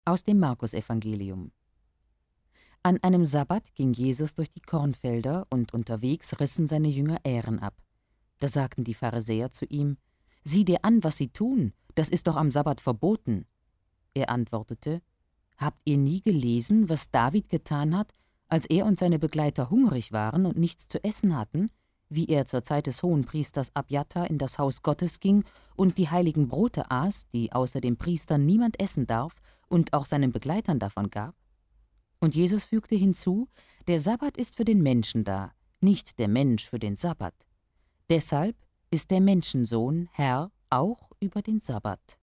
Aus dem Markusevangelium. An einem Sabbat ging Jesus durch die Kornfelder, und unterwegs rissen seine Jünger Ähren ab. Da sagten die Pharisäer zu ihm: »Sieh dir an, was sie tun, das ist doch am Sabbat verboten.« Er antwortete: »Habt ihr nie gelesen, was David getan hat, als er und seine Begleiter hungrig waren und nichts zu essen hatten, wie er zur Zeit des Hohenpriesters Abjatar in das Haus Gottes ging und die heiligen Brote aß, die außer dem Priester niemand essen darf, und auch seinen Begleitern davon gab?« Und Jesus fügte hinzu: »Der Sabbat ist für den Menschen da, nicht der Mensch für den Sabbat. Deshalb ist der Menschensohn Herr auch über den Sabbat.«